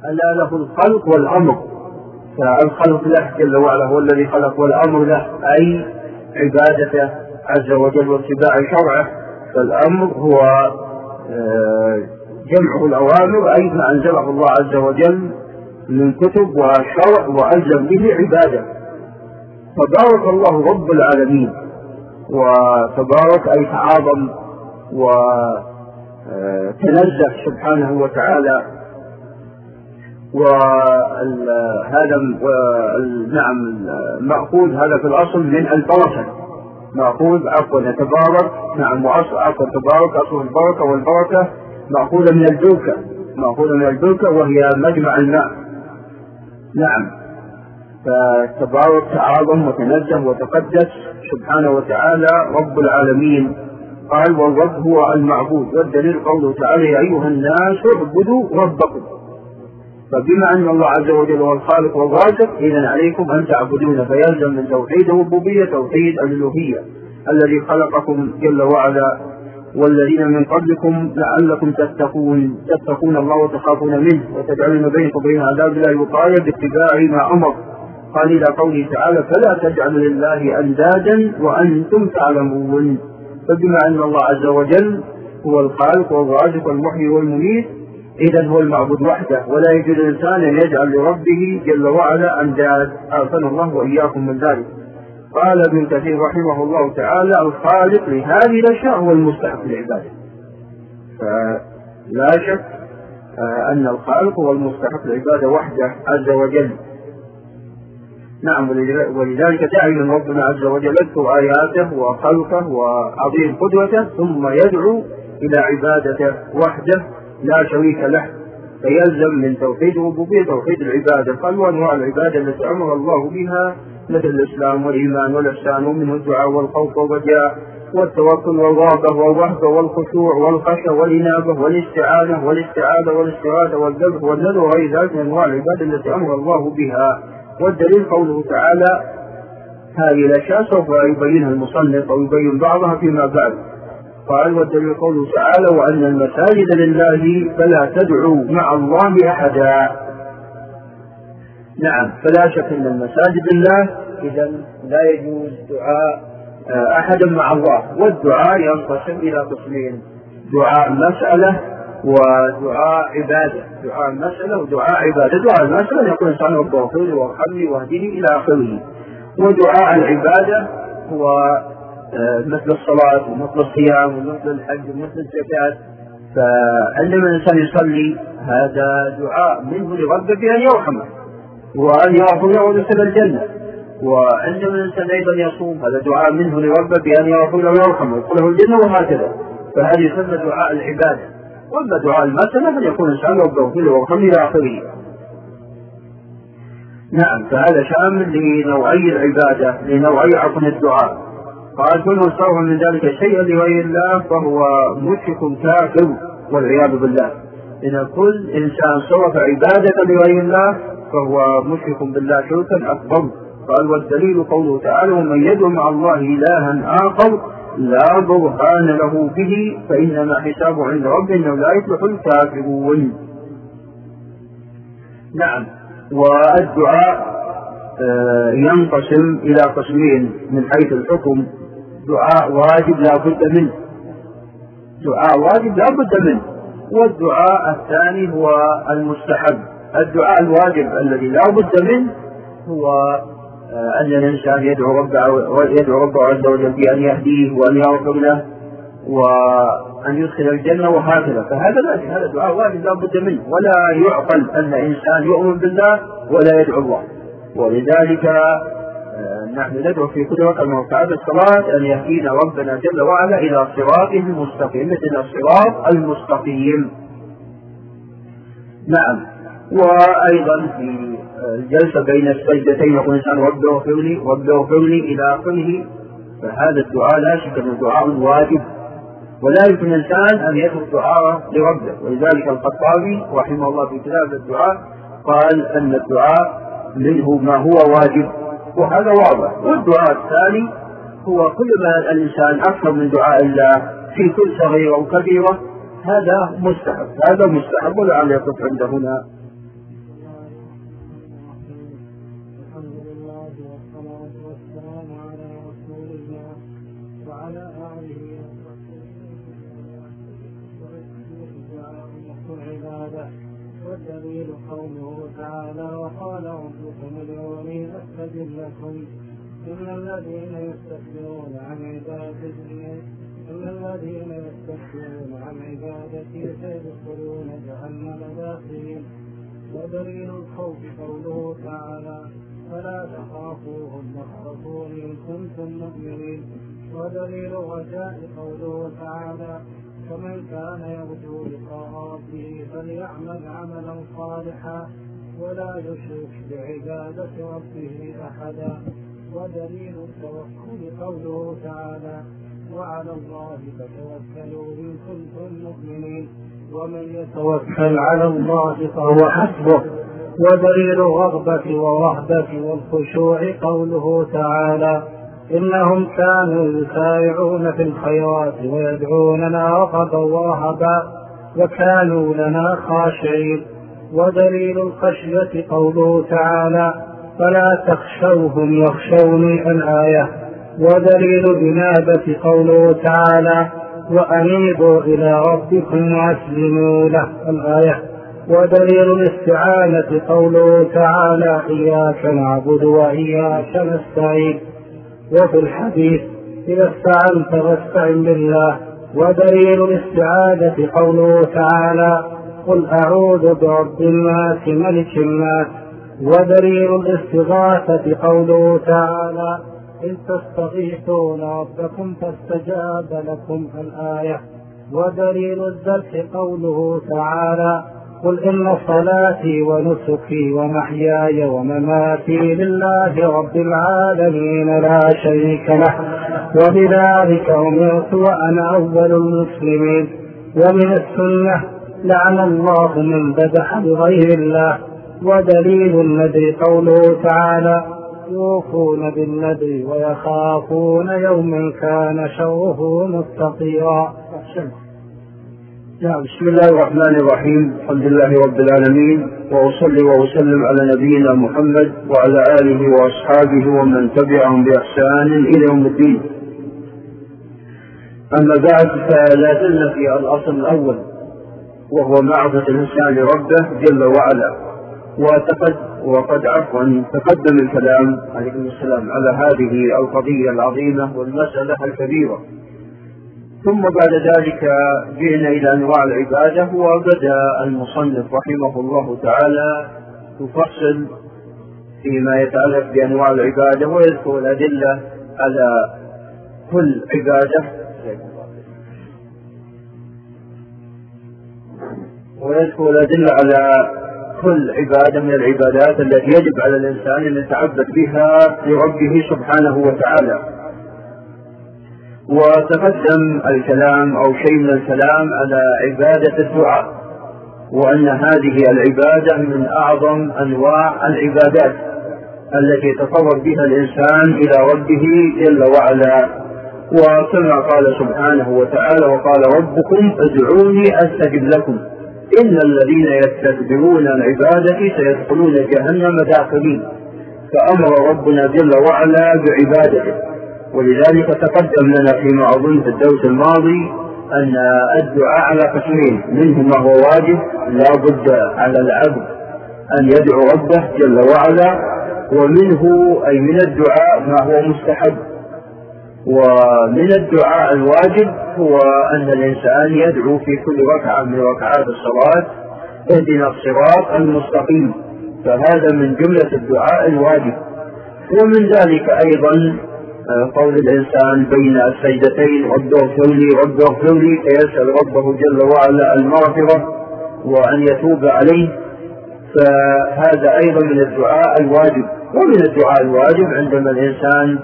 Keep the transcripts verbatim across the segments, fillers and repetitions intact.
ألا له الخلق والأمر، فالخلق له جل وعلا هو الذي خلق، والأمر له أي عبادته عز وجل واتباع شرعه. فالأمر هو جمع الأوامر أي ما أنزله الله عز وجل من كتب وشرع وألزم به عباده. تبارك الله رب العالمين، وتبارك أي تعاظم وتنزه سبحانه وتعالى. وهذا نعم مأخوذ هذا في الأصل من البركة، مأخوذ عفوا تبارك نعم وأصل عفوا تبارك أصل البركة، والبركة مأخوذة من البركة، مأخوذة من البركة وهي مجمع الماء. نعم، فتبارك تعاظم وتنزه وتقدس سبحانه وتعالى رب العالمين. قال والرب هو المعبود، والدليل قوله تعالى يا أيها الناس اعبدوا ربكم. فبما أن الله عز وجل هو الخالق والرازق إذن عليكم أن تعبدون، فيلزم من توحيد الربوبية توحيد الألوهية الذي خلقكم جل وعلا والذين من قبلكم لعلكم تتقون تتقون الله وتخافون منه وتجعلون بينكم وبين عذاب الله وقاية باتباع ما أمر. قال إلى قوله تعالى فلا تجعلوا لله أندادا وأنتم تعلمون. فبما أن الله عز وجل هو الخالق والرازق والمحيي والمميت إذن هو المعبود وحده، ولا يجوز الإنسان أن يجعل لربه جل وعلا أنداد، أعطنا الله وإياكم من ذلك. قال ابن كثير رحمه الله تعالى الخالق لهذه الأشياء هو المستحق للعبادة. فلا شك أن الخالق هو المستحق للعبادة وحده عز وجل. نعم، ولذلك دائما ربنا عز وجل يذكر آياته وخلقه وعظيم قدرته ثم يدعو إلى عبادته وحده لا شريك له، فيلزم من توحيد الربوبية توحيد العبادة. قال وأنواع العبادة التي أمر الله بها مثل الإسلام والإيمان والإحسان، ومنه الدعاء والخوف والرجاء والتوكل والرغبة والرهبة والخشوع والخشية والإنابة والاستعانة والاستعاذة والاستغاثة والذبح والنذر وغير ذلك من أنواع العبادة التي أمر الله بها. والدليل قوله تعالى هذه الأشياء سوف يبينها المصنف أو يبين بعضها فيما بعد. قال والدليل قوله تعالى وأن المساجد لله فلا تدعوا مع الله أحدا. نعم، فلا شك أن المساجد لله إذن لا يجوز دعاء أحدا مع الله. والدعاء ينقسم إلى قسمين: دعاء مسألة ودعاء عبادة. دعاء مسألة ودعاء عبادة. دعاء المسألة يقول الإنسان رب اغفر لي وارحمني واهدني إلى آخره. ودعاء العبادة هو مثل الصلاة ومثل الصيام ومثل الحج ومثل الزكاة. فعندما الإنسان يصلي هذا دعاء منه لربه بأن يرحمه وأن يغفر له ويدخله الجنة. وعندما الإنسان أيضا يصوم هذا دعاء منه لربه بأن يغفر له ويرحمه ويدخله الجنة، وهكذا. فهذه يسمى دعاء العبادة. وأما دعاء المسألة فليكون الإنسان رب اغفر لي وارحمني إلى آخره. نعم، فهذا شامل لنوعي العبادة لنوعي عفوا الدعاء. قال كل من صرف من ذلك شيئا لغير الله فهو مشرك كافر والعياذ بالله. إن كل إنسان صرف عبادة لغير الله فهو مشرك بالله شركا أكبر. قال والدليل قوله تعالى ومن يدعو مع الله إلها آخر لا برهان له به فإنما حسابه عند ربه إنه لا يفلح الكافرون. نعم، والدعاء ينقسم إلى قسمين من حيث الحكم: دعاء واجب لا بد منه دعاء واجب لا بد منه والدعاء الثاني هو المستحب. الدعاء الواجب الذي لا بد منه هو أن الإنسان يدعو ربه يدعو ربه عز وجل بأن يهديه وأن يغفر له وأن يدخل الجنة وهكذا. فهذا لازم، هذا دعاء واجب لا بد منه، ولا يعقل أن إنسان يؤمن بالله ولا يدعو الله. ولذلك نحن ندعو في كل وقت موقعات الصلاة أن يهدينا ربنا جل وعلا إلى صراطه المستقيم مثل الصراط المستقيم. نعم، وأيضا في الجلسة بين السجدتين يقول الإنسان رب اغفر لي رب اغفر لي إلى آخره. فهذا الدعاء لا شك أنه دعاء واجب، ولا يمكن الإنسان أن يدعو الدعاء لربه. ولذلك الخطابي رحمه الله في كتاب الدعاء قال أن الدعاء منه ما هو واجب، وهذا واضح. والدعاء الثاني هو كل ما الإنسان أكثر من دعاء الله في كل صغيرة وكبيرة هذا مستحب هذا مستحب ولعل يقف عند هنا. عباده. والدليل قوله تعالى وقال ربكم ادعوني أستجب لكم إن الذين يستكبرون عن عبادتي إن الذين يستكبرون عن عبادتي سيدخلون جهنم داخلين. ودليل الخوف قوله تعالى فلا تخافوهم واخافون إن كنتم مؤمنين. ودليل الرجاء قوله تعالى فمن كان يرجو لقاء ربه فليعمل عملا صالحا ولا يشرك بعبادة ربه أحدا. ودليل التوكل قوله تعالى وعلى الله فتوكلوا إن كنتم مؤمنين ومن يتوكل على الله فهو حسبه. ودليل الرغبة والرهبة والخشوع قوله تعالى إنهم كانوا يسارعون في الخيرات ويدعوننا رغبا ورهبا وكانوا لنا خاشعين. ودليل الخشية قوله تعالى فلا تخشوهم يخشوني الآية. ودليل الإنابة قوله تعالى وأنيبوا إلى ربكم وأسلموا له الآية. ودليل الاستعانة قوله تعالى إياك نعبد وإياك نستعين. وفي الحديث إذا استعنت فاستعن بالله. ودليل الاستعاذة قوله تعالى قل أعوذ برب الناس ملك الناس. ودليل الاستغاثة قوله تعالى إن تستغيثون ربكم فاستجاب لكم الآية. ودليل الذبح قوله تعالى قل إن صلاتي ونسكي ومحياي ومماتي لله رب العالمين لا شريك له وبذلك أمرت وأنا أول المسلمين. ومن السنة لعن الله من ذبح لغير الله. ودليل النذر قوله تعالى يوفون بالنذر ويخافون يوما كان شره مستطيرا. بسم الله الرحمن الرحيم. الحمد لله رب العالمين وأصلي وأسلم على نبينا محمد وعلى آله وأصحابه ومن تبعهم بإحسان إلى يوم الدين. أما بعد فلا زلنا في الأصل الأول وهو معرفة الإنسان ربه جل وعلا. وتقد وقد عفوا تقدم الكلام عليكم السلام على هذه القضية العظيمة والمسألة الكبيرة. ثم بعد ذلك جئنا إلى أنواع العبادة. وبدأ المصنف رحمه الله تعالى يفصل فيما يتعلق بأنواع العبادة ويذكر الأدلة على كل عبادة ويذكر الأدلة على كل عبادة من العبادات التي يجب على الإنسان أن يتعبد بها لربه سبحانه وتعالى. وتقدم الكلام أو شيء من الكلام على عبادة الدعاء وأن هذه العبادة من أعظم أنواع العبادات التي يتقرب بها الإنسان إلى ربه جل وعلا. وكما قال سبحانه وتعالى وقال ربكم ادعوني أستجب لكم إن الذين يستكبرون عن عبادتي سيدخلون جهنم داخلين. فأمر ربنا جل وعلا بعبادته. ولذلك تقدم لنا فيما أظن في الدرس الماضي أن الدعاء على قسمين، منه ما هو واجب لا بد على العبد أن يدعو ربه جل وعلا، ومنه أي من الدعاء ما هو مستحب. ومن الدعاء الواجب هو أن الإنسان يدعو في كل ركعة من ركعات الصلاة اهدنا الصراط المستقيم، فهذا من جملة الدعاء الواجب. ومن ذلك أيضا قول الإنسان بين السجدتين رب اغفر لي رب اغفر لي فيسأل ربه جل وعلا المغفرة وأن يتوب عليه، فهذا أيضا من الدعاء الواجب. ومن الدعاء الواجب عندما الإنسان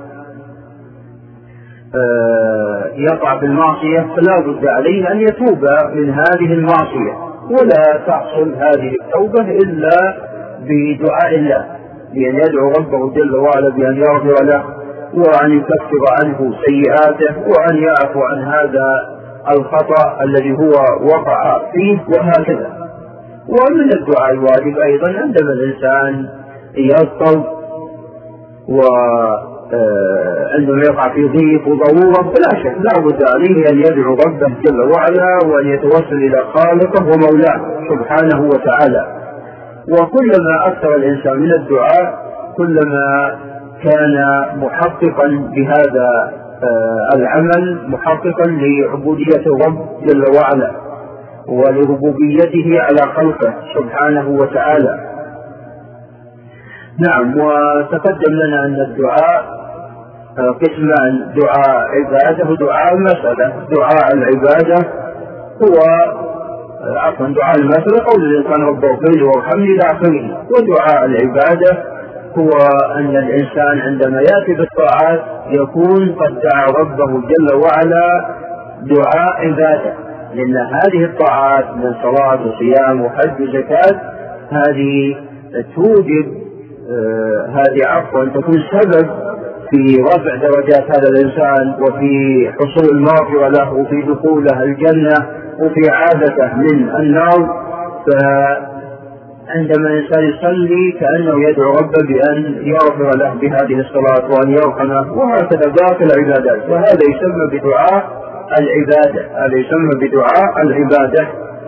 يقع في المعصية فلا بد عليه أن يتوب من هذه المعصية، ولا تحصل هذه التوبة إلا بدعاء الله، بأن يدعو ربه جل وعلا بأن يغفر له وأن يكفر عنه سيئاته وأن يعفو عن هذا الخطأ الذي هو وقع فيه وهكذا. ومن الدعاء الواجب أيضا عندما الإنسان يضطر آه أنه يقع في ضيق وضرورة، فلا شك لا بد عليه أن يدعو ربه جل وعلا وأن يتوسل إلى خالقه ومولاه سبحانه وتعالى. وكلما أكثر الإنسان من الدعاء كلما كان محققا بهذا آه العمل، محققا لعبودية الرب جل وعلا ولربوبيته على خلقه سبحانه وتعالى. نعم. وتقدم لنا أن الدعاء قسمان: دعاء عبادة ودعاء مسألة. دعاء العبادة هو عفوا دعاء المسألة قول الإنسان رب اغفر لي وارحمني إلى آخره. ودعاء العبادة هو أن الإنسان عندما يأتي بالطاعات يكون قد دعا ربه جل وعلا دعاء عبادة، لأن هذه الطاعات من صلاة وصيام وحج وزكاة هذه توجب آه هذه عفوا تكون سبب في رفع درجات هذا الإنسان وفي حصول المغفرة له وفي دخوله الجنة وفي عادته من النار. فعندما الإنسان يصلي كأنه يدعو ربه بأن يغفر له بهذه الصلاة وأن يرحمه، وهكذا باقي العبادات. وهذا يسمى بدعاء العبادة، هذا يسمى بدعاء العبادة.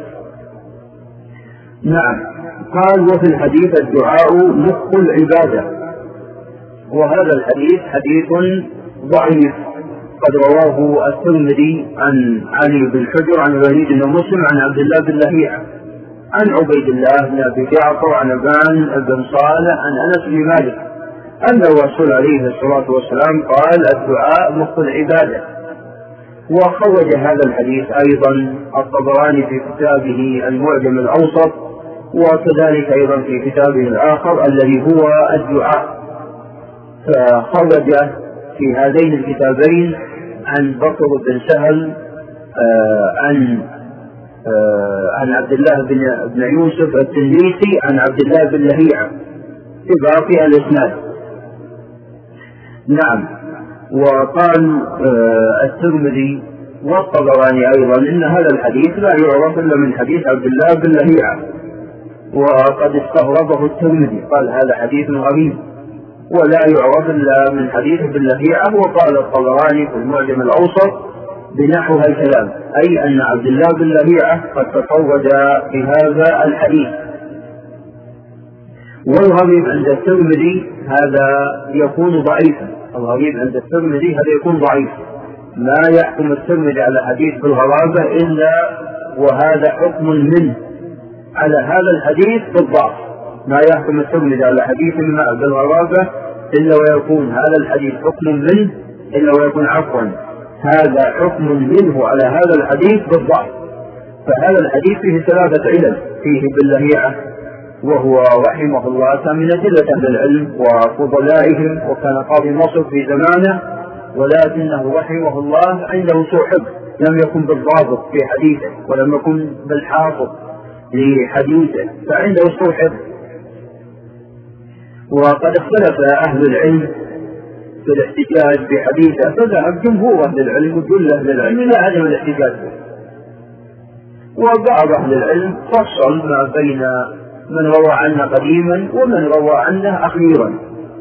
نعم. قال: وفي الحديث الدعاء مخ العبادة. وهذا الحديث حديث ضعيف قد رواه الترمذي عن علي بن حجر عن الوليد بن مسلم عن عبد الله بن لهيعة عن عبيد الله بن أبي جعفر عن أبان بن صالح عن أنس بن مالك أن الرسول عليه الصلاة والسلام قال: الدعاء مخ العبادة. وخرج هذا الحديث أيضا الطبراني في كتابه المعجم الأوسط، وكذلك أيضا في كتابه الآخر الذي هو الدعاء. فخرج في هذين الكتابين عن بكر بن سهل آه عن آه عن عبد الله بن, بن يوسف التنيسي عن عبد الله بن لهيعة في باقي الإسناد. نعم. وقال آه الترمذي والطبراني أيضا إن هذا الحديث لا يعرف إلا من حديث عبد الله بن لهيعة، وقد استغربه الترمذي قال: هذا حديث غريب ولا يعرف إلا من حديث ابن لهيعة. وقال الطبراني في المعجم الأوسط بنحو الكلام، أي أن عبد الله بن لهيعة قد تفرد في هذا الحديث. والغريب عند الترمذي هذا يكون ضعيفا، الغريب عند الترمذي هذا يكون ضعيفا، لا يحكم الترمذي على حديث بالغرابة إلا وهذا حكم منه على هذا الحديث بالضعف. ما يحكم الترمذي على حديث ما بالغرابة إلا ويكون هذا الحديث حكم منه إلا ويكون عفوا هذا حكم منه على هذا الحديث بالضعف. فهذا الحديث فيه ثلاثة علل: فيه ابن لهيعة وهو رحمه الله كان من أدلة أهل العلم وفضلائهم، وكان قاضي مصر في زمانه، ولكنه رحمه الله عنده سوء حفظ، لم يكن بالضابط في حديثه ولم يكن بالحافظ لحديثه، فعنده سوء حفظ. وقد اختلف أهل العلم في الاحتجاج بحديثه، فذهب جمهور أهل العلم وجل أهل العلم إلى عدم الاحتجاج به. وبعض أهل العلم فصل ما بين من روى عنه قديما ومن روى عنه أخيرا،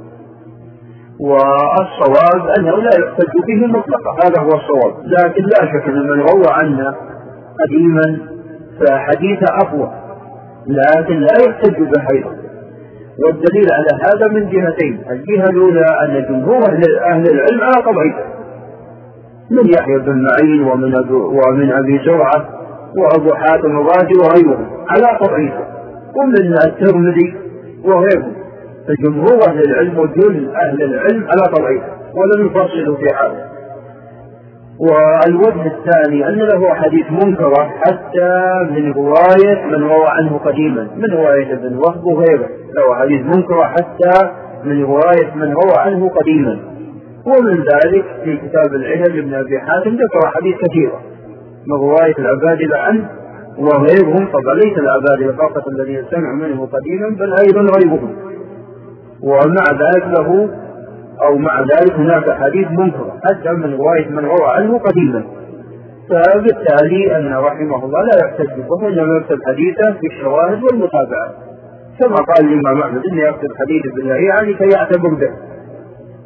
والصواب أنه لا يحتج به مطلقا، هذا هو الصواب. لكن لا شك أن من روى عنه قديما فحديثه أقوى، لكن لا يحتج به أيضا. والدليل على هذا من جهتين: الجهة الأولى أن جمهور أهل العلم على طبعيته، من يحيى بن معين ومن أبو ومن أبي زرعة وأبو حاتم الرازي وغيرهم على طبعيته، ومن الترمذي وغيره. فجمهور أهل العلم وجل أهل العلم على طبعيته ولم يفصلوا في حاله. والوجه الثاني أن له حديث منكرة حتى من رواية من روى عنه قديما، من رواية ابن وهب وغيره، له حديث منكرة حتى من رواية من روى عنه قديما. ومن ذلك في كتاب العلل ابن أبي حاتم ذكر حديث كثيرة من رواية العبادلة عنه وغيرهم، طبعا ليس العبادلة فقط الذين سمعوا منه قديما بل أيضا غيرهم. ومع ذلك له أو مع ذلك هناك حديث منكر حتى من رواية من روى عنه قديما. فبالتالي أن رحمه الله لا يحتج به، إنما يكتب حديثه بالشواهد والمتابعة، كما قال الإمام أحمد إنه يكتب حديث ابن لهيعة لكي يعتبر به.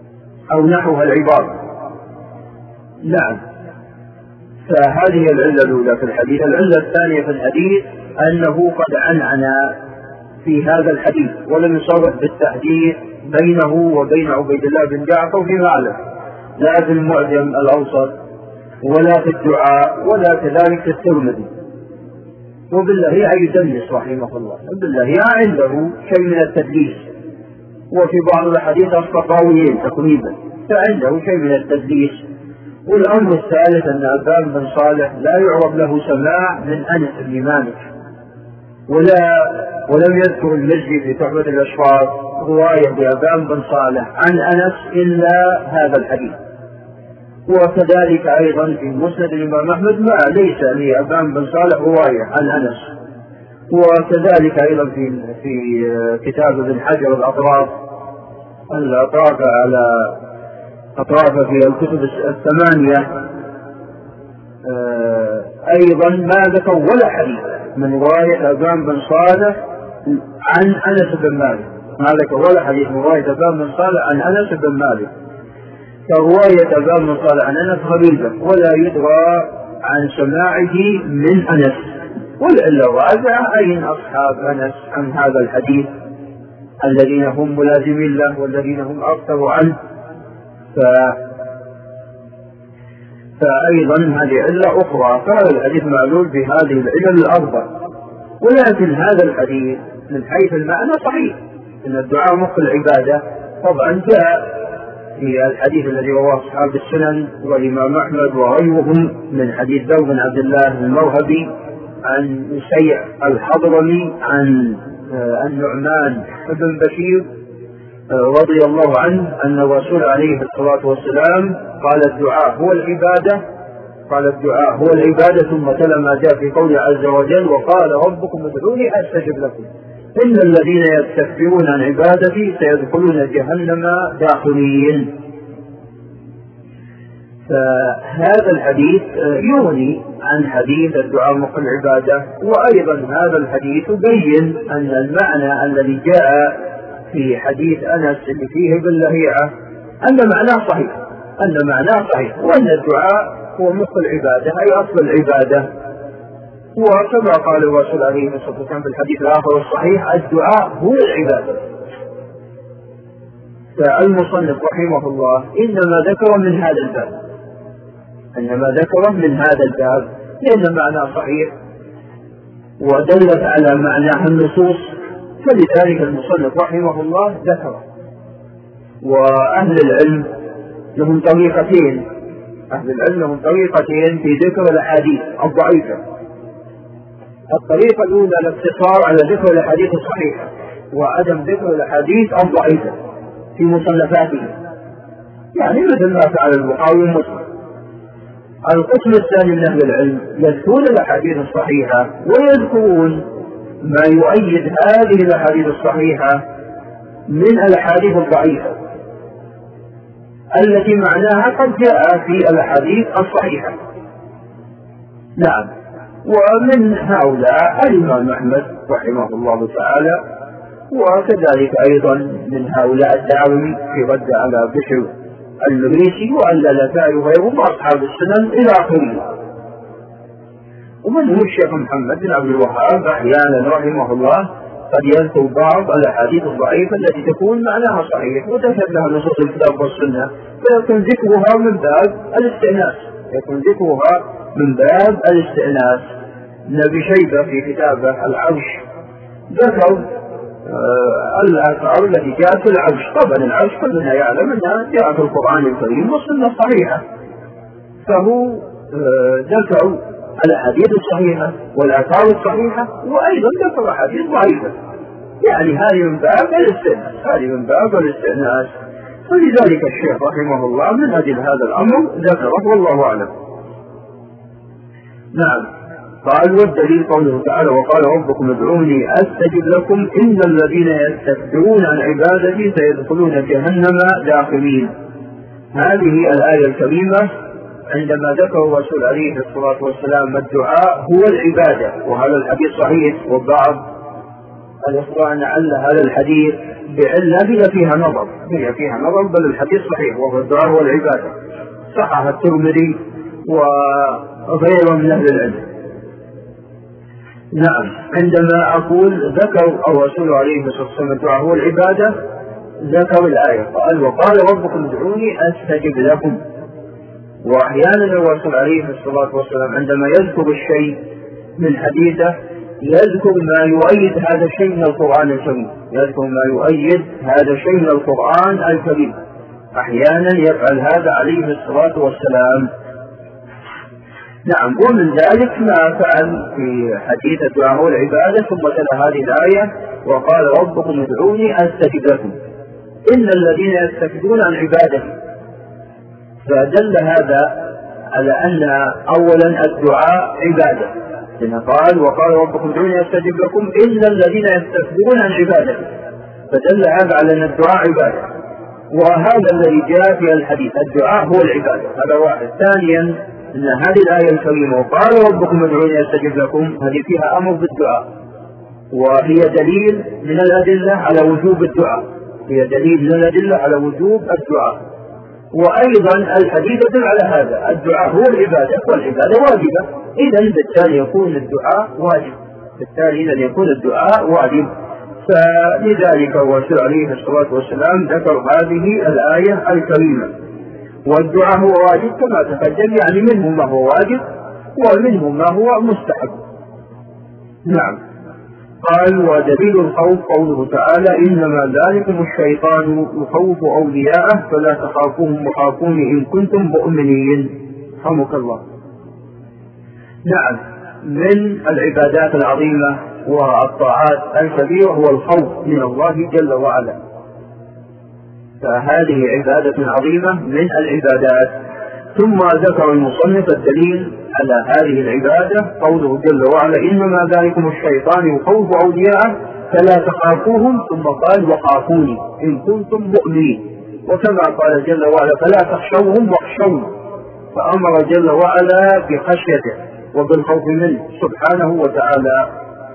أو نحوها العبارة. نعم. فهذه العلة الأولى في الحديث. العلة الثانية في الحديث أنه قد عنعن في هذا الحديث ولم يصرح بالتحديث بينه وبين عبيد الله بن جعفر فيما أعلم، لا في المعجم الأوسط ولا في الدعاء ولا كذلك في الترمذي. وبالله يدلس رحمه الله، وبالله عنده شيء من التدليس، وفي بعض الحديث أصبح راويين تقريبا، فعنده شيء من التدليس. والأمر الثالث أن أبان بن صالح لا يعرف له سماع من أنس بن مالك، ولا ولم يذكر المزي في تحفة الأشراف رواية بأبان بن صالح عن أنس إلا هذا الحديث. وكذلك أيضا في مسند الإمام أحمد ما ليس لأبان بن صالح رواية عن أنس. وكذلك أيضا في في كتاب ابن حجر الأطراف الأطراف على أطراف في الكتب الثمانية أيضا ما ذكر ولا حديث من رواية أبان بن صالح عن أنس بن مالك، ما ذكر ولا حديث من رواية أبان بن صالح عن أنس بن مالك. فرواية أبان بن صالح عن أنس غريبة ولا يدرى عن سماعه من أنس. والعلة الرابعة أين أصحاب أنس عن هذا الحديث الذين هم ملازمين له والذين هم أكثر عنه. ف... فأيضا هذه علة أخرى، فهذا الحديث معلول بهذه العلل الأربع. ولكن هذا الحديث من حيث المعنى صحيح، إن الدعاء مخ العبادة. طبعا جاء في الحديث الذي رواه أصحاب السنن والإمام أحمد وغيرهم من حديث ذر بن عبد الله الموهبي عن سيع الحضرمي عن النعمان بن بشير رضي الله عنه أن الرسول عليه الصلاة والسلام قال الدعاء هو العبادة قال الدعاء هو العبادة ثم تلا ما جاء في قوله عز وجل وقال ربكم ادعوني أستجب لكم إن الذين يستكبرون عن عبادتي سيدخلون جهنم داخلين. فهذا الحديث يغني عن حديث الدعاء مخ العبادة. وأيضا هذا الحديث يبين أن المعنى الذي جاء في حديث أنس اللي فيه باللهيعة أن معناه صحيح أن معناه صحيح وأن الدعاء هو مخ العبادة أي أصل العبادة. وكما قال الرسول عليه الصلاة والسلام في الحديث الآخر الصحيح الدعاء هو العبادة. فالمصنف رحمه الله إنما ذكر من هذا الباب إنما ذكر من هذا الباب لأن معناه صحيح ودلت على معناه النصوص، فلذلك المصنف رحمه الله ذكره. وأهل العلم لهم طريقتين أهل العلم لهم طريقتين في ذكر الأحاديث الضعيفة. الطريقة الأولى الاقتصار على ذكر الأحاديث الصحيحة وعدم ذكر الأحاديث الضعيفة في مصنفاته، يعني مثل ما فعل البخاري ومسلم. القسم الثاني من أهل العلم يذكرون الأحاديث الصحيحة ويذكرون ما يؤيد هذه الأحاديث الصحيحة من الأحاديث الضعيفة التي معناها قد جاء في الأحاديث الصحيحة. نعم. ومن هؤلاء الإمام أحمد رحمه الله تعالى، وكذلك أيضا من هؤلاء الدارمي في رد على بشر المريسي واللالكائي وغيرهم وأصحاب السنن إلى آخره. ومنهم الشيخ محمد بن عبد الوهاب أحيانا رحمه الله قد يذكر بعض الأحاديث الضعيفة التي تكون معناها صحيح وتشهد لها نصوص الكتاب والسنة، فيكون ذكرها من باب الاستئناس يكون ذكرها من باب الاستئناس. ابن شيبة في كتابه العرش ذكر آه الآثار التي جاءت في العرش. طبعا العرش كلنا يعلم أنها جاءت في القرآن الكريم والسنة الصحيحة، فهو آه ذكر الأحاديث الصحيحة والآثار الصحيحة وأيضا ذكر أحاديث ضعيفة، يعني هذه من باب الاستئناس هذه من باب الاستئناس. فلذلك الشيخ رحمه الله من أجل هذا الأمر ذكره والله أعلم. نعم. قال والدليل قوله تعالى وقال ربكم ادعوني أستجب لكم إن الذين يستكبرون عن عبادتي سيدخلون جهنم داخلين. هذه الآية الكريمة عندما ذكر الرسول عليه الصلاة والسلام الدعاء هو العبادة، وهذا الحديث صحيح، وبعض الإخوة أن عل هذا الحديث بعلة هي فيها نظر هي فيها نظر بل الحديث صحيح، وهو الدعاء والعبادة، صحح الترمذي وغيره من أهل العلم. نعم، عندما أقول ذكر الرسول عليه الصلاة والسلام الدعاء والعبادة ذكر الآية، قال وقال ربكم ادعوني أستجب لكم. وأحيانا الرسول عليه الصلاة والسلام عندما يذكر الشيء من حديثه يذكر ما يؤيد هذا الشيء من القرآن الكريم يذكر ما يؤيد هذا الشيء من القرآن الكريم أحيانا يفعل هذا عليه الصلاة والسلام. نعم، ومن ذلك ما فعل في حديث الدعاء والعبادة ثم تلا هذه الآية وقال ربكم ادعوني أستجب لكم إن الذين يستكبرون عن عبادتي. فدل هذا على أن أولا الدعاء عبادة، لأنه قال وقال ربكم ادعوني أستجب لكم إن الذين يستكبرون عن عبادتي، فدل هذا على أن الدعاء عبادة، وهذا الذي جاء في الحديث الدعاء هو العبادة، هذا واحد. ثانيا أن هذه الآية الكريمة وقال ربكم ادعوني أستجب لكم هذه فيها أمر بالدعاء، وهي دليل من الأدلة على وجوب الدعاء هي دليل من الأدلة على وجوب الدعاء. وأيضا الحديث يدل على هذا الدعاء هو العبادة والعبادة واجبة، إذن بالتالي يكون الدعاء واجب بالتالي إذن يكون الدعاء واجب. فلذلك الرسول عليه الصلاة والسلام ذكر هذه الآية الكريمة. والدعاء هو واجب كما تقدم، يعني منه ما هو واجب ومنه ما هو مستحب. نعم، قال ودليل الخوف قوله تعالى إنما ذلكم الشيطان يخوف أولياءه فلا تخافوهم وخافوني إن كنتم مؤمنين. رحمك الله. نعم، من العبادات العظيمة والطاعات الكبيرة هو الخوف من الله جل وعلا، فهذه عبادة عظيمة من العبادات. ثم ذكر المصنف الدليل على هذه العبادة قوله جل وعلا إنما ذلكم الشيطان يخوف أولياءه فلا تخافوهم ثم قال وخافوني إن كنتم مؤمنين، وكما قال جل وعلا فلا تخشوهم واخشوني، فأمر جل وعلا بخشيته وبالخوف منه سبحانه وتعالى.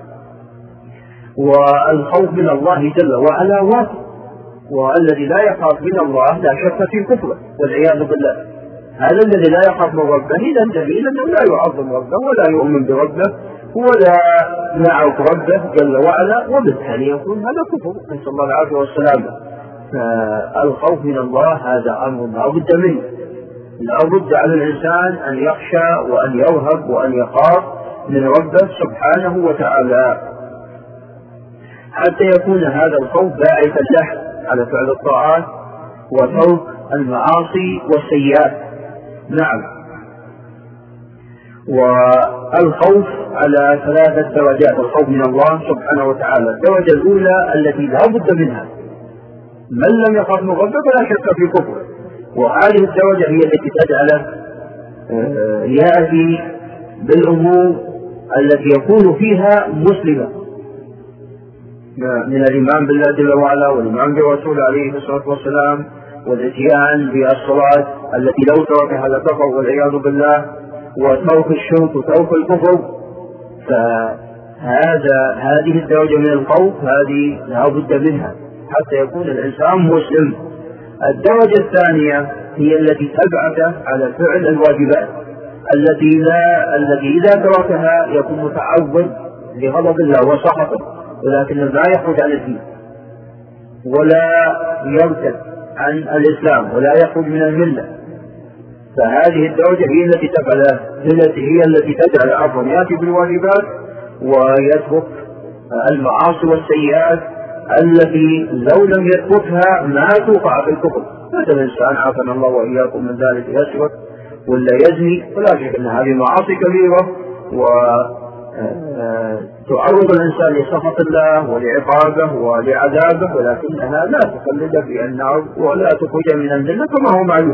والخوف من الله جل وعلا واجب، والذي لا يخاف من الله لا شك في كفره والعياذ بالله. هذا الذي لا يخاف من ربه إذا دليل أنه لا يعظم ربه ولا يؤمن بربه ولا يعرف ربه جل وعلا، وبالتالي يكون هذا كفر، نسأل الله العافية والسلامة. فالخوف من الله هذا أمر لا بد منه، لا بد على الإنسان أن يخشى وأن يرهب وأن يخاف من ربه سبحانه وتعالى، حتى يكون هذا الخوف باعثا له على فعل الطاعات وترك المعاصي والسيئات. نعم، والخوف على ثلاثة درجات الخوف من الله سبحانه وتعالى. الدرجة الأولى التي لا بد منها، من لم يخاف من ربه فلا شك في كفره، وهذه الدرجة هي التي تجعله يأتي بالأمور التي يكون فيها مسلما من الإيمان بالله جل وعلا والإيمان برسول عليه الصلاة والسلام والاتيان بالصلاة التي لو تركها لكفر والعياذ بالله، وترك الشرك وترك الكفر. فهذا هذه الدرجة من الخوف هذه لا بد منها حتى يكون الإنسان مسلم. الدرجة الثانية هي التي تبعث على فعل الواجبات التي لا التي إذا تركها يكون متعرض لغضب الله وسخطه، ولكن لا يخرج عن الدين ولا يرتد عن الإسلام ولا يخرج من الملة. فهذه الدرجة هي التي تفعل التي هي التي تجعل عفوا يأتي بالواجبات ويترك المعاصي والسيئات التي لو لم يتركها ما توقع في الكفر. هذا الإنسان عافانا الله وإياكم من ذلك يسرق ولا يزني، ولا شك أن هذه معاصي كبيرة وتعرض الإنسان لسخط الله ولعقابه ولعذابه، ولكنها لا تخلد في النار ولا تخرج من الجنة كما هو معلوم.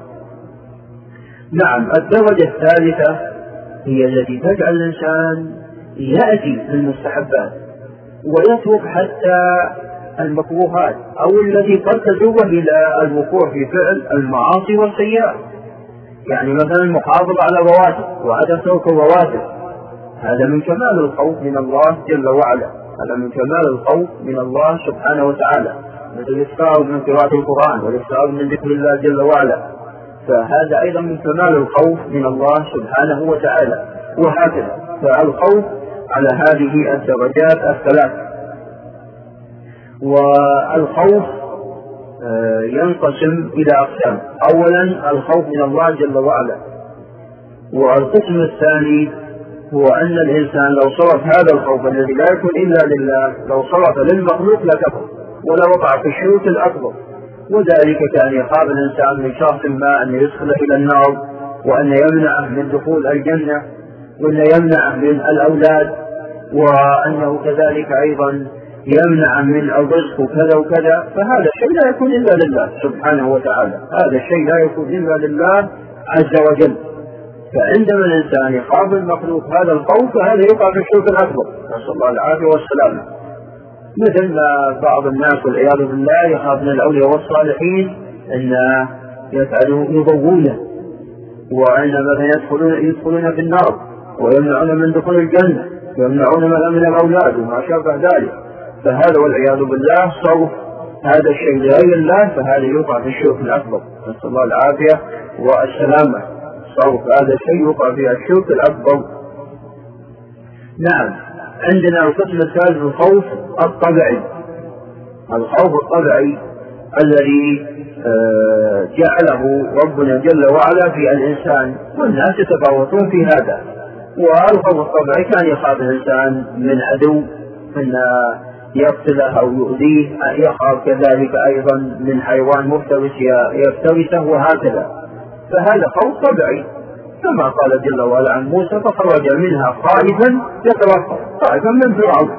نعم، الدرجة الثالثة هي التي تجعل الإنسان يأتي بالمستحبات ويترك حتى المكروهات أو التي قد تجوب إلى الوقوع في فعل المعاصي والسيئات، يعني مثلا المحافظة على الرواتب وعدم ترك الرواتب، هذا من كمال الخوف من الله جل وعلا. هذا من كمال الخوف من الله سبحانه وتعالى، مثل الإكثار من قراءة القرآن والإكثار من ذكر الله جل وعلا، فهذا أيضا من كمال الخوف من الله سبحانه وتعالى. وهكذا فالخوف على هذه الدرجات الثلاث. والخوف ينقسم إلى أقسام. أولا الخوف من الله جل وعلا، والقسم الثاني هو أن الإنسان لو صرف هذا الخوف الذي لا يكون إلا لله، لو صرف للمخلوق لكفر ولا وقع في الشرك الأكبر، وذلك كأن يخاف الإنسان من شخص ما أن يدخل إلى النار، وأن يمنعه من دخول الجنة، وأن يمنعه من الأولاد، وأنه كذلك أيضا يمنع من الرزق وكذا وكذا، فهذا الشيء لا يكون إلا لله سبحانه وتعالى، هذا الشيء لا يكون إلا لله عز وجل. فعندما الإنسان يخاف المخلوق هذا الخوف فهذا يقع في الشرك الأكبر، نسأل الله العافية والسلامة. مثل ما بعض الناس والعياذ بالله يخاف من الأولياء والصالحين أن يفعلوا يضوونه، وأن مثلا يدخلون يدخلون في النار، ويمنعون من دخول الجنة، ويمنعون من الأولاد وما شابه ذلك، فهذا والعياذ بالله صرف هذا الشيء لغير الله، فهذا يقع في الشرك الأكبر، نسأل الله العافية والسلامة. صرف هذا الشيء يقع في الشرك الأكبر. نعم. عندنا القسم الثالث الخوف الطبيعي. الخوف الطبيعي الذي جعله ربنا جل وعلا في الإنسان، والناس يتفاوتون في هذا. والخوف الطبيعي كان يخاف الإنسان من عدو أن يقتله أو يؤذيه، يخاف كذلك أيضا من حيوان مفترس يفترسه وهكذا، فهذا خوف طبيعي، كما قال جل وعلا عن موسى فخرج منها خائفا يترقب، خائفا من فرعون،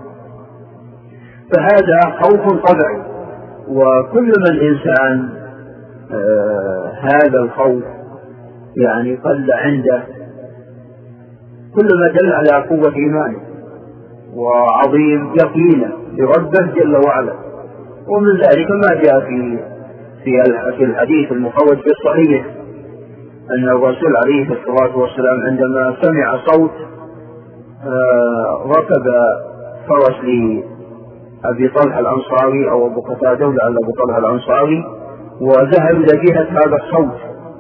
فهذا خوف طبيعي. وكل ما الإنسان آه هذا الخوف يعني قل عنده، كل ما دل على قوة إيمانه وعظيم يقينه بربه جل وعلا. ومن ذلك ما جاء في في الحديث المخرج في الصحيح أن الرسول عليه الصلاة والسلام عندما سمع صوت آه ركب فرس لأبي طلحة الأنصاري أو أبو قتادة لعل أبو طلحة الأنصاري، وذهب إلى جهة هذا الصوت،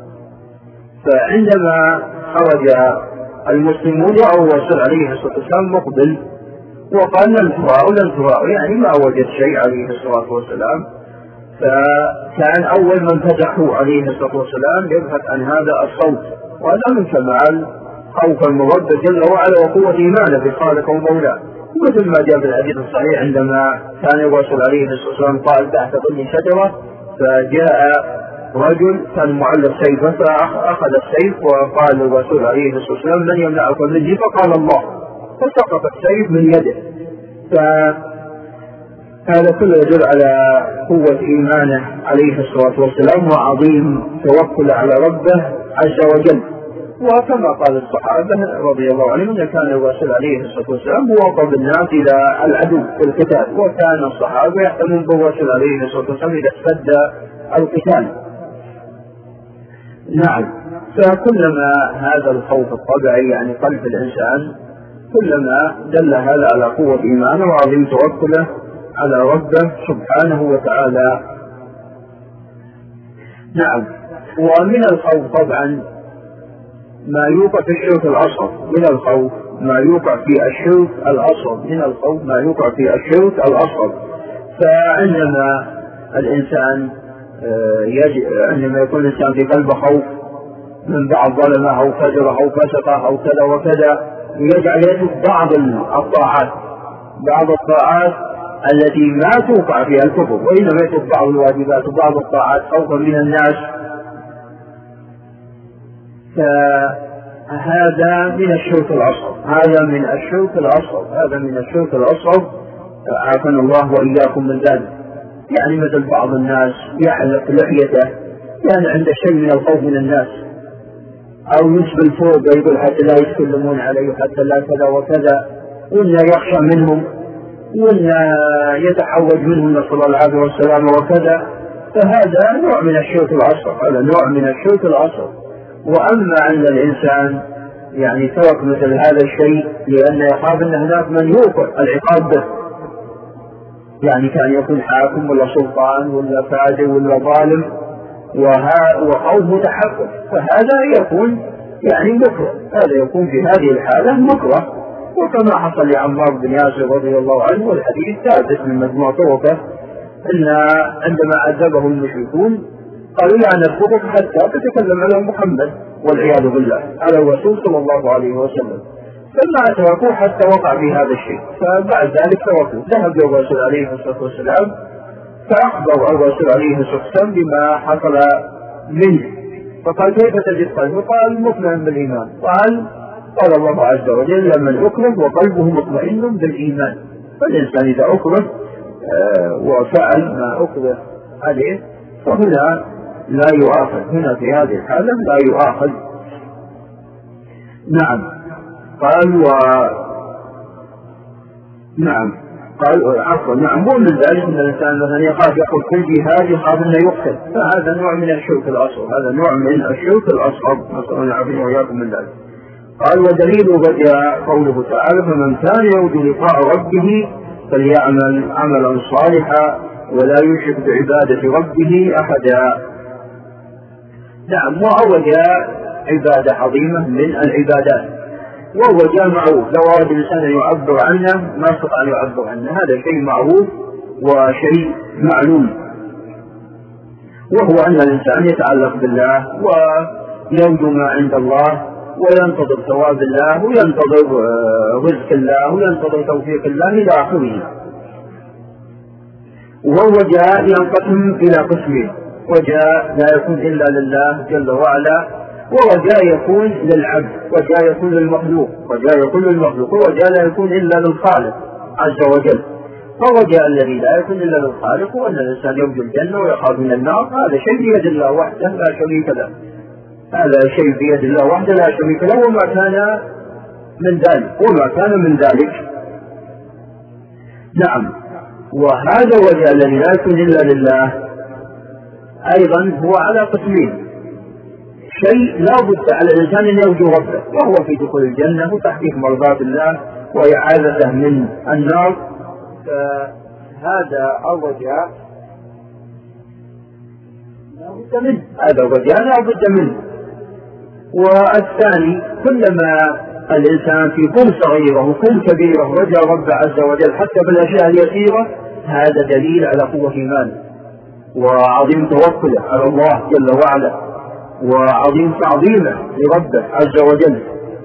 فعندما خرج المسلمون رأوا الرسول عليه الصلاة والسلام مقبل، وقال لن تراءوا لن تراءوا، يعني ما وجد شيء عليه الصلاة والسلام. فكان أول من فتحوا عليه الصلاة والسلام يبحث عن هذا الصوت، وهذا من كمال خوف المرد جل وعلا وقوة إيمانه بخالق ومولاه. مثل ما جاء في الحديث الصحيح عندما كان الرسول عليه الصلاة والسلام قال تحت ظل شجرة، فجاء رجل كان معلق سيفه فأخذ السيف وقال للرسول عليه الصلاة والسلام من يمنعك مني؟ فقال الله، فسقط السيف من يده. فهذا كله يدل على قوة إيمانه عليه الصلاة والسلام وعظيم توكل على ربه عز وجل. وكما قال الصحابة رضي الله عنهم أن كان الرسول عليه الصلاة والسلام هو أقرب الناس إلى العدو في القتال، وكان الصحابة يحتمون بالرسول عليه الصلاة والسلام إذا اشتد القتال. نعم. فكلما هذا الخوف الطبيعي يعني قلب الإنسان كلما دل هذا على قوة إيمانه وعظيم توكله على ربه سبحانه وتعالى. نعم. ومن الخوف طبعا ما يوقع في الشرك الأصغر، من الخوف ما يوقع في الشرك الأصغر، من الخوف ما يوقع في الشرك الأصغر. فعندما الإنسان يجب عندما يكون الإنسان في قلبه خوف من بعض ظلمه أو فجره أو فسقه أو كذا وكذا، يجعل يترك بعض الطاعات بعض الطاعات التي ما توقع فيها الكفر، وإنما يترك بعض الواجبات وبعض الطاعات خوفا من الناس، فهذا من الشرك الأصغر، هذا من الشرك الأصغر هذا من الشرك الأصغر عافانا الله وإياكم من ذلك. يعني مثل بعض الناس يحلق لحيته يعني عنده شيء من الخوف من الناس، أو يسبل فوق يقول حتى لا يتكلمون عليه حتى لا كذا وكذا، وإنه يخشى منهم وإنه يتحوج منهم نسأل الله العافية والسلامة وكذا، فهذا نوع من الشرك الأصغر، هذا نوع من الشرك الأصغر. وأما أن الإنسان يعني ترك مثل هذا الشيء لأنه يخاف أن هناك من يوقع العقاب به، يعني كان يكون حاكم ولا سلطان ولا فاجر ولا ظالم وخوف متحقق، فهذا يكون يعني مكره، هذا يكون في هذه الحالة مكره. وكما حصل لعمار بن ياسر رضي الله عنه، والحديث ثابت من مجموع طرقه، أن عندما عذبه المشركون قالوا لا نتركك حتى تتكلم على محمد والعياذ بالله على الرسول صلى الله عليه وسلم، فما تركوه حتى وقع في هذا الشيء، فبعد ذلك تركوه. ذهب الرسول عليه الصلاة والسلام فأخبر الرسول عليه الصلاة والسلام بما حصل منه، فقال كيف تجد قلبه؟ قال مطمئن بالإيمان. قال قال الله عز وجل من أكره وقلبه مطمئن بالإيمان، فالإنسان إذا أكره آه وفعل ما أكره عليه فهنا لا يؤاخذ، هنا في هذه الحالة لا يؤاخذ. نعم. قال و نعم قال عفوا نعم مو من ذلك ان الانسان مثلا يخاف يقول كل جهاد يخاف انه يقتل، فهذا نوع من الشرك الاصغر، هذا نوع من الشرك الاصغر، نسال الله العافيه واياكم من ذلك. قال ودليل بدأ قوله تعالى فمن كان يرجو لقاء ربه فليعمل عملا صالحا ولا يشرك بعبادة ربه أحدا. نعم. وهو جاء عبادة عظيمة من العبادات، وهو جاء معروف، لو أراد الإنسان أن يعبر عنه ما استطاع أن يعبر عنه، هذا شيء معروف وشيء معلوم، وهو أن الإنسان يتعلق بالله ويرجو ما عند الله وينتظر ثواب الله وينتظر رزق الله وينتظر توفيق الله إلى آخره. وهو جاء ينقسم إلى قسمين، وجاء لا يكون إلا لله جل وعلا، ورجاء يكون للعبد، وجاء يكون للمخلوق، وجاء يكون للمخلوق، ورجاء لا يكون إلا للخالق عز وجل. فالرجاء الذي لا يكون إلا للخالق وأن الإنسان يرجو الجنة ويخاف من النار، هذا شيء بيد الله وحده لا شريك له، هذا شيء بيد الله وحده لا شريك له، وما كان من ذلك وما كان من ذلك. نعم. وهذا الرجاء الذي لا يكون إلا لله أيضا هو على قسمين، شيء لا بد على الإنسان أن يرجو ربه، وهو في دخول الجنة وتحقيق مرضات الله وإعاذته من النار، فهذا الرجاء لا بد منه، هذا الرجاء لا بد منه. والثاني كلما الإنسان في كل صغيرة وكل كبيرة رجى رب عز وجل حتى بالأشياء اليسيرة، هذا دليل على قوة إيمانه وعظيم توكله على الله جل وعلا وعظيم تعظيمه لربه عز وجل.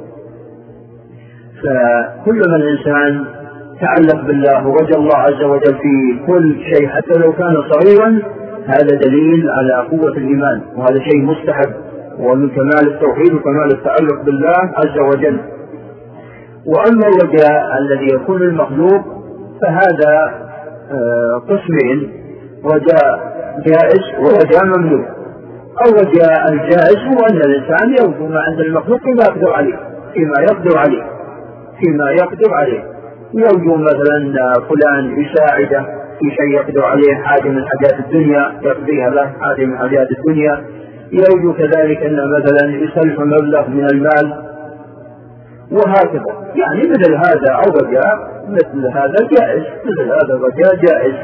فكلما الإنسان تعلق بالله ورجى الله عز وجل في كل شيء حتى لو كان صغيرا، هذا دليل على قوة الإيمان، وهذا شيء مستحب ومن كمال التوحيد وكمال التعلق بالله عز وجل. وأما الرجاء الذي يكون المخلوق فهذا قسمين، رجاء جائز ورجاء ممنوع. الرجاء الجائز هو أن الإنسان يرجو ما عند المخلوق فيما يقدر عليه فيما يقدر عليه فيما يقدر عليه يرجو مثلا فلان يساعده في شيء يقدر عليه، حاجة من حاجات الدنيا يقضيها له، حاجة من حاجات الدنيا، يرجو كذلك أن مثلا يسلف مبلغ من المال، وهكذا. يعني مثل هذا الرجاء مثل هذا جائز، مثل هذا الرجاء جائز.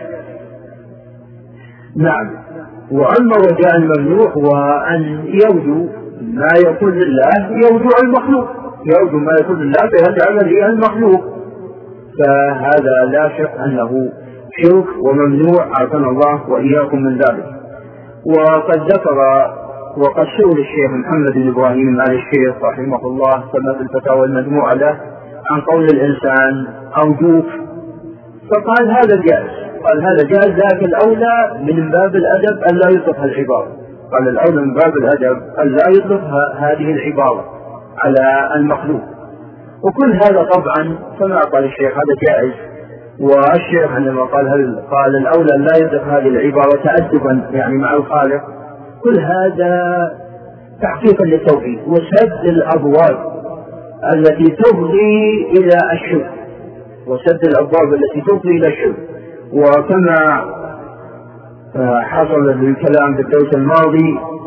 نعم. وأما الرجاء الممنوع هو أن يرجو ما يكون لله يرجو المخلوق، يرجو ما يكون لله فيجعل لله المخلوق، فهذا لا شك أنه شرك وممنوع، عافانا الله وإياكم من ذلك. وقد ذكر وقد سئل الشيخ محمد بن إبراهيم آل الشيخ رحمه الله كما في الفتاوى المجموعة له عن قول الإنسان أرجوك، فقال هذا جائز، قال هذا جائز، لكن الأولى من باب الأدب أن لا يطلق العبارة، قال الأولى من باب الأدب أن لا يطلق هذه العبارة على المخلوق. وكل هذا طبعا كما قال الشيخ هذا جائز، والشيخ عندما قال هل قال الأولى أن لا يطلق هذه العبارة تأدبا يعني مع الخالق، كل هذا تحقيقا للتوحيد وسد الأبواب التي تفضي إلى الشرك وسد الأبواب التي تفضي إلى الشرك. وكما حصل الكلام في الدرس الماضي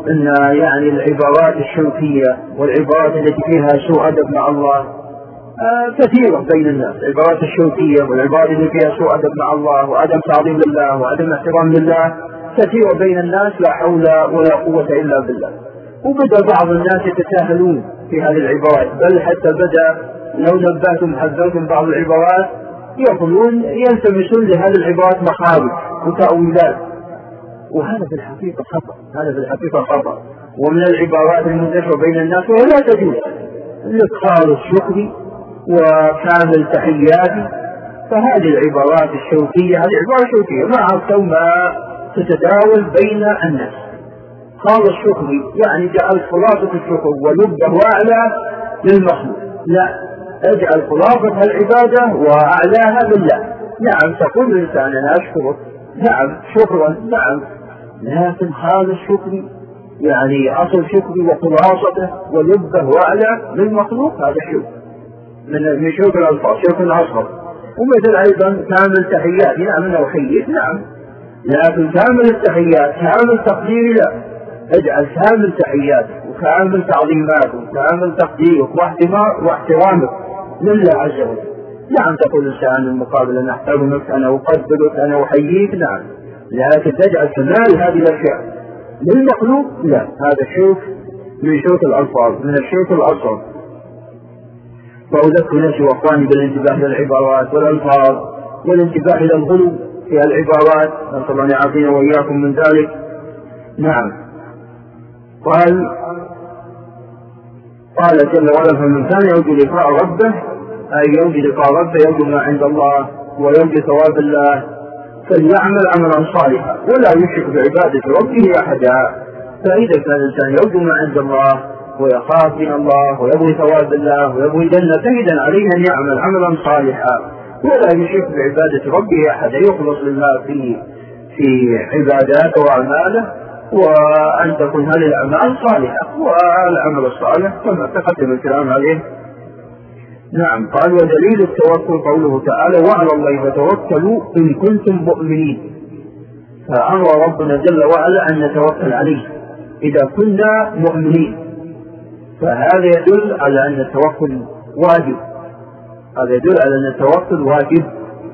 أن يعني العبارات الشوكية والعبارات التي فيها سوء أدب مع الله آه كثيرة بين الناس. العبارات الشوكية والعبارات التي فيها سوء أدب مع الله وعدم تعظيم لله وعدم احترام لله كثيرة بين الناس، لا حول ولا قوة إلا بالله. وبدأ بعض الناس يتساهلون في هذه العبارات، بل حتى بدأ لو نبهتم حذرتم بعض العبارات يقولون يلتمسون لهذه العبارات مخارج وتأويلات، وهذا في الحقيقة خطأ. هذا في الحقيقة خطأ ومن العبارات المنتشرة بين الناس وهي لا تجوز. لك خالص شكري وكامل تحياتي، فهذه العبارات الشوكية هذه عبارة شوكية ما عرفتوا ما تتداول بين الناس. خالص شكري يعني جعل خلاصة الشكر ولبه وأعلى للمخلوق، لا، اجعل خلاصة العبادة وأعلاها لله. نعم تقول الإنسان أنا أشكرك، نعم شكرا، نعم، لكن خالص شكري يعني أصل شكري وخلاصته ولبه وأعلى للمخلوق، هذا شكر من من شكر الألفاظ، شكر أصغر. ومثل أيضا كامل تحياتي، نعم أنا أحييك، نعم، لكن كامل التحيات كامل تقديري لا، اجعل كامل تحياتك وكامل تعظيماتك وكامل تقديرك واحترامك لله عز وجل. نعم تقول الإنسان المقابل أنا أحترمك، أنا أقدرك، أنا أحييك، نعم، لكن تجعل كمال هذه الأشياء للمخلوق لا، هذا شوك من شوك الألفاظ، من الشوك الأصغر. فأذكر نفسي وأخواني بالانتباه للعبارات والألفاظ والانتباه إلى الغلو في العبارات، نسأل الله أن يعافينا وإياكم من ذلك. نعم. قال قال جل وعلا فمن كان يرجو لقاء ربه أي يرجو لقاء ربه يرجو ما عند الله ويرجو ثواب الله فليعمل عملا صالحا ولا يشرك بعبادة ربه أحدا. فإذا كان الإنسان يرجو ما عند الله ويخاف من الله ويبغي ثواب الله ويبغي جنته إذن عليه أن يعمل عملا صالحا ولا يشرك بعبادة ربه أحدا، يخلص لله في في عباداته وأعماله، وأن تكون هذه الأعمال صالحة. والعمل الصالح كما تقدم الكلام عليه. نعم. قال ودليل التوكل قوله تعالى وعلى الله فتوكلوا إن كنتم مؤمنين، فأمر ربنا جل وعلا أن نتوكل عليه إذا كنا مؤمنين، فهذا يدل على أن التوكل واجب، هذا يدل على أن التوكل واجب.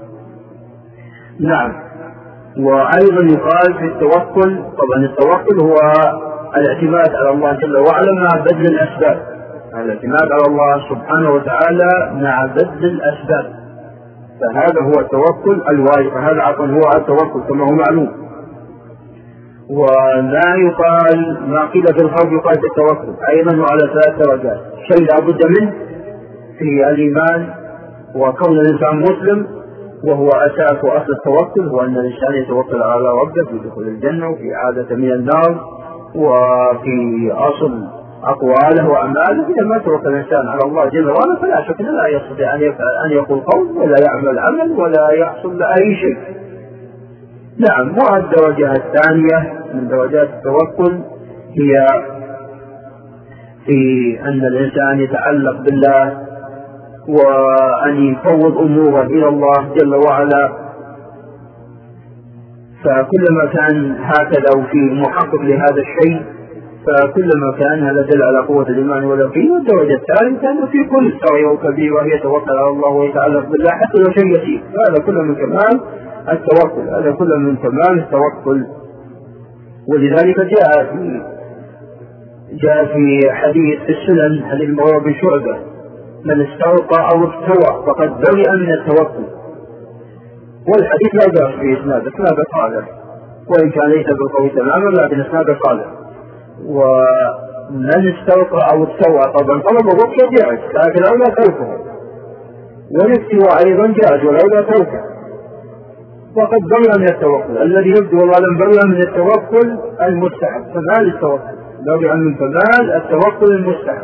نعم. وأيضا يقال في التوكل، طبعا التوكل هو الاعتماد على الله جل وعلا مع بذل الأسباب، الاعتماد على الله سبحانه وتعالى مع بذل الأسباب، فهذا هو التوكل الواجب، فهذا عفوا هو التوكل كما هو معلوم. وما يقال ما قيل في الخوف يقال في التوكل أيضا على ثلاث درجات: شيء لا بد منه في الإيمان وكون الإنسان مسلم، وهو أساس وأصل التوكل، هو أن الإنسان يتوكل على ربه في دخول الجنة وفي عادة من النار وفي أصل أقواله وأعماله. إذا ما توكل الإنسان على الله جل وعلا فلا شك لا يستطيع أن يفعل أن يقول قول ولا يعمل عمل ولا يحصل لأي شيء. نعم. والدرجة الثانية من درجات التوكل هي في أن الإنسان يتعلق بالله وأن يفوض أموره إلى الله جل وعلا، فكلما كان هكذا وفي محقق لهذا الشيء فكلما كان هذا دل على قوة الإيمان واليقين. والدرجة الثالثة أنه في كل صغيرة وكبيرة يتوكل على الله ويتعلق بالله حتى لو شيء يسير، هذا كله من كمال التوكل، هذا كله من كمال التوكل. ولذلك جاء في جاء في حديث في السنن حديث المغيرة بن شعبة من استرقى أو استوى فقد برئ من التوكل، والحديث لا بأس في إسناده، إسناده صالح وإن كان ليس بالقوي تماما لكن إسناده صالح. ومن استرقى أو استوى طبعا طلب الرقية جائز لكن أولى تركه، والاستواء أيضا جائز والأولى تركه، وقد برئ من التوكل. الذي يبدو والله لم برئ من التوكل المستحب، كمال التوكل، برئ من كمال التوكل المستحب.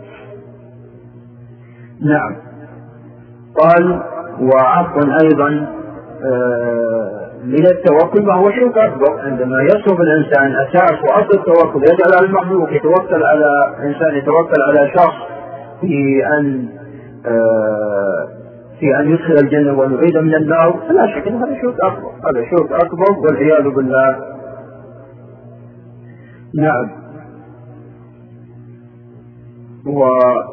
نعم. قال وعفوا أيضا آه من التوكل ما هو شرك أكبر، عندما يصرف الإنسان أساس وأصل التوكل يجعل على المخلوق يتوكل على إنسان يتوكل على شخص في أن آه في أن يدخل الجنة ويعيد من النار، فلا شك أن هذا شرك أكبر، هذا شرك أكبر والعياذ بالله. نعم. و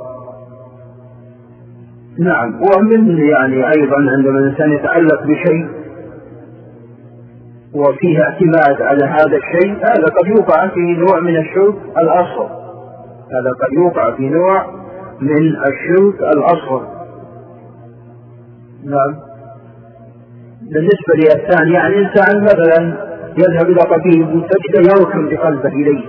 نعم، ومن يعني أيضا عندما الإنسان يتعلق بشيء وفيه اعتماد على هذا الشيء، هذا قد يوقع في نوع من الشرك الأصغر، هذا قد يوقع في نوع من الشرك الأصغر. نعم. بالنسبة للثاني يعني إنسان مثلا يذهب إلى طبيب وتجد يركن بقلبه إليه،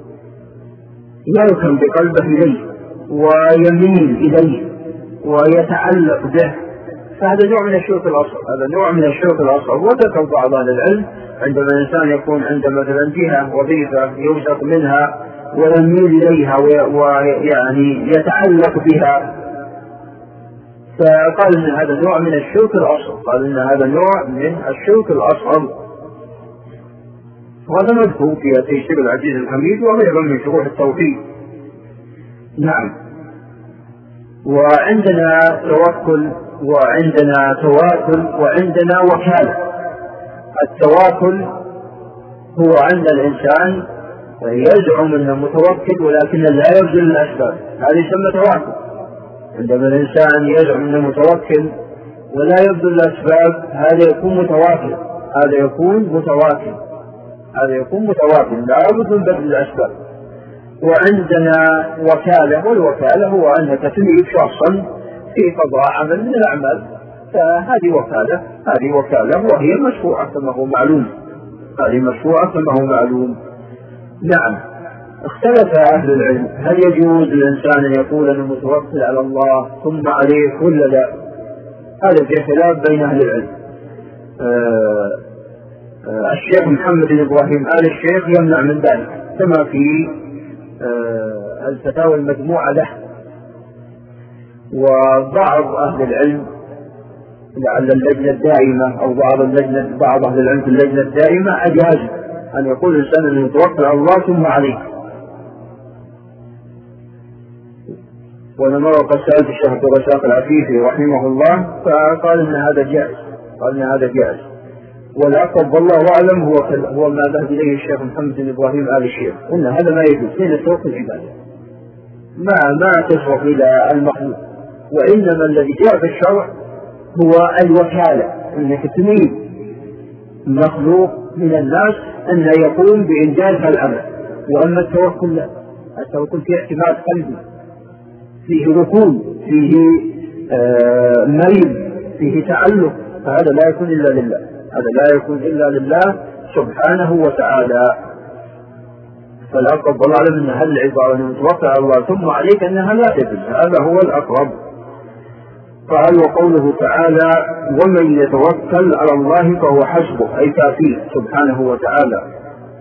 يركن بقلبه إليه ويميل إليه ويتعلق به، فهذا نوع من الشرك الأصغر، هذا نوع من الشرك الأصغر. وذكر بعض أهل العلم عندما الإنسان يكون عند مثلا جهة وظيفة يرزق منها ويميل إليها ويعني يتعلق بها، فقال إن هذا نوع من الشرك الأصغر، قال إن هذا نوع من الشرك الأصغر. وهذا مذكور في تيسير العزيز الحميد وغيره من شروح التوحيد. نعم. وعندنا توكل وعندنا تواكل وعندنا وكالة. التواكل هو عند الإنسان يزعم أنه متوكل ولكن لا يبذل الأسباب، هذا يسمى تواكل. عندما الإنسان يزعم أنه متوكل ولا يبذل الأسباب هذا يكون متواكل، هذا يكون متواكل هذا يكون متواكل لا بد من بذل الأسباب. وعندنا وكالة، والوكالة هو أن تكليف شخصا في قضاء عمل من الأعمال، فهذه وكالة هذه وكالة وهي مشروعة كما هو معلوم، هذه مشروعة كما هو معلوم. نعم. اختلف أهل العلم هل يجوز للإنسان أن يقول أنه متوكل على الله ثم عليه ولا لا؟ هذا في خلاف بين أهل العلم. آه آه الشيخ محمد بن إبراهيم آل الشيخ يمنع من ذلك كما في آه الفتاوى المجموعة له. وبعض أهل العلم لعل اللجنة الدائمة أو بعض اللجنة بعض أهل العلم في اللجنة الدائمة أجاز أن يقول الإنسان أنه يتوكل على الله ثم عليه. وأنا مرة قد سألت الشيخ عبد الرزاق العفيفي رحمه الله فقال إن هذا جائز، قال إن هذا جائز. والأقرب والله أعلم هو هو ما ذهب إليه الشيخ محمد بن إبراهيم آل الشيخ، إن هذا ما يجوز، حين التوكل عبادة ما ما تصرف إلى المخلوق، وإنما الذي جاء في الشرع هو الوكالة، أنك تريد مخلوق من الناس أن يقوم بإنجاز العمل. وأما التوكل لا، التوكل فيه اعتماد قلبي، فيه ركون، فيه آه مريض، فيه تعلق، فهذا لا يكون إلا لله، هذا لا يكون إلا لله سبحانه وتعالى. فالأقرب والله أعلم أن هذه العبارة أن توكل على الله ثم عليك أنها لا تجوز، هذا هو الأقرب. قال وقوله تعالى ومن يتوكل على الله فهو حسبه، أي كافيه سبحانه وتعالى.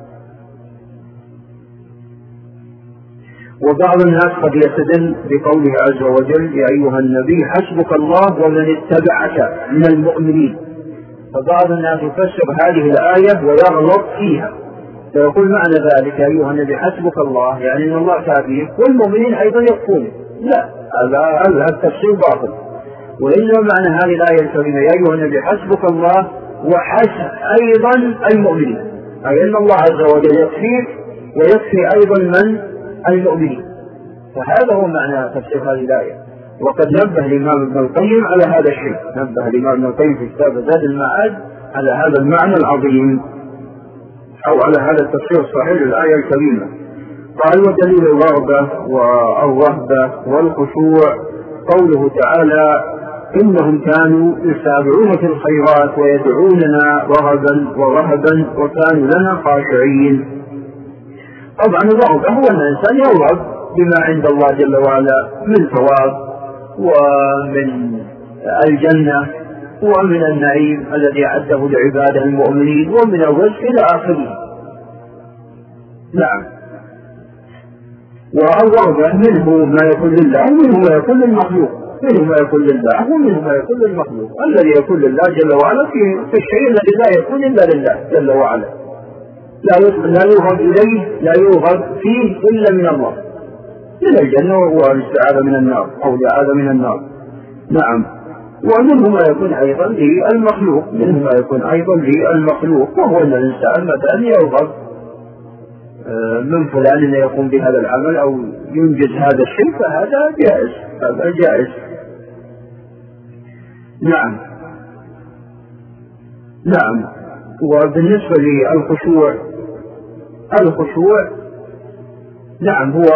وبعض الناس قد يستدل بقوله عز وجل يا أيها النبي حسبك الله ومن اتبعك من المؤمنين، فبعض الناس يفسر هذه الآية ويغلط فيها فيقول معنى ذلك يا أيها النبي حسبك الله يعني أن الله كافيه والمؤمنين أيضا يكفون، لا، هذا التفسير باطل. وإنما معنى هذه الآية الكريمة يا أيها النبي حسبك الله وحسب أيضا المؤمنين، أي أن الله عز وجل يكفيك ويكفي أيضا من المؤمنين، فهذا هو معنى تفسير هذه الآية. وقد نبه الإمام ابن القيم على هذا الشيء، نبه الإمام ابن القيم في كتاب زاد المعاد على هذا المعنى العظيم أو على هذا التفسير الصحيح للآية الكريمة. قال ودليل الرغبة والرهبة والخشوع قوله تعالى إنهم كانوا يسابعون في الخيرات ويدعوننا رغبا ورهبا وكانوا لنا خاشعين. طبعا الرغبة هو أن الإنسان يرغب بما عند الله جل وعلا من ثواب ومن الجنة ومن النعيم الذي أعده لعباده المؤمنين ومن الرزق إلى آخره. نعم. والرغبة منه ما يكون لله ومنه ما يكون للمخلوق، منه ما يكون لله ومنه ما يكون للمخلوق. الذي يكون لله جل وعلا في الشيء الذي لا يكون إلا لله جل وعلا، لا يرغب إليه لا يرغب فيه إلا من الله، من الجنة والاستعاذة من النار أو الاستعاذة من النار. نعم. ومنه ما يكون أيضا للمخلوق، منه ما يكون أيضا للمخلوق، وهو أن الإنسان مثلا يرغب من فلان أن يقوم بهذا العمل أو ينجز هذا الشيء فهذا جائز، هذا جائز. نعم نعم. وبالنسبة للخشوع، الخشوع نعم هو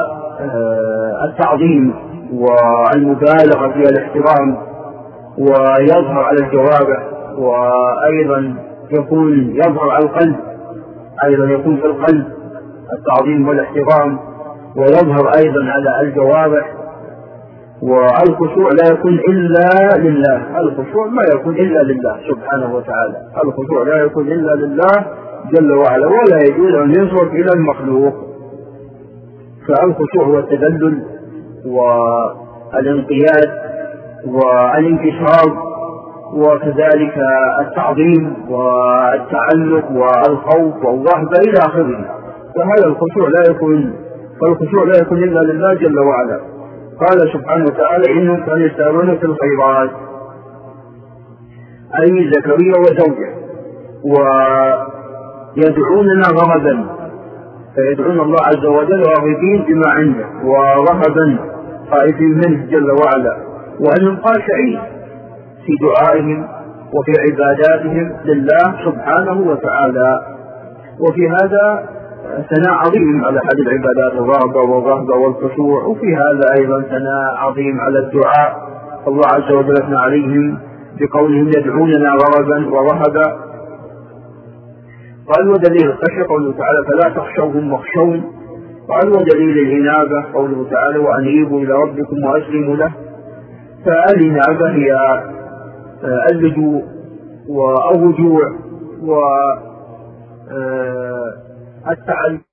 التعظيم والمبالغة في الاحترام، ويظهر على الجوارح، وأيضا يكون يظهر على القلب، أيضا يكون في القلب التعظيم والاحترام، ويظهر أيضا على الجوارح. والخشوع لا يكون إلا لله، الخشوع ما يكون إلا لله سبحانه وتعالى، الخشوع لا يكون إلا لله جل وعلا، ولا يجوز أن ينصرف إلى المخلوق. فالخشوع هو التذلل والانقياد والانكسار، وكذلك التعظيم والتعلق والخوف والرهبة إلى آخره. فهذا الخشوع لا يكون، فالخشوع لا يكون إلا لله جل وعلا. قال سبحانه وتعالى: إنهم كانوا يسارعون في الخيرات، أي زكريا وزوجه، ويدعوننا رغبا، فيدعون الله عز وجل راغبين بما عنده، ورهبا خائفين منه جل وعلا، وأنهم خاشعين في دعائهم وفي عباداتهم لله سبحانه وتعالى. وفي هذا ثناء عظيم على هذه العبادات، الرغبة والرهبة والخشوع، وفي هذا أيضا ثناء عظيم على الدعاء. الله عز وجل أثنى عليهم بقولهم يدعوننا رغبا ورهبا. قال: ودليل الخشية قوله تعالى: فلا تخشوهم واخشون. قال: ودليل الإنابة قوله تعالى: وأنيبوا إلى ربكم وأسلموا له. فالإنابة هي اللجوء والرجوع والتعلق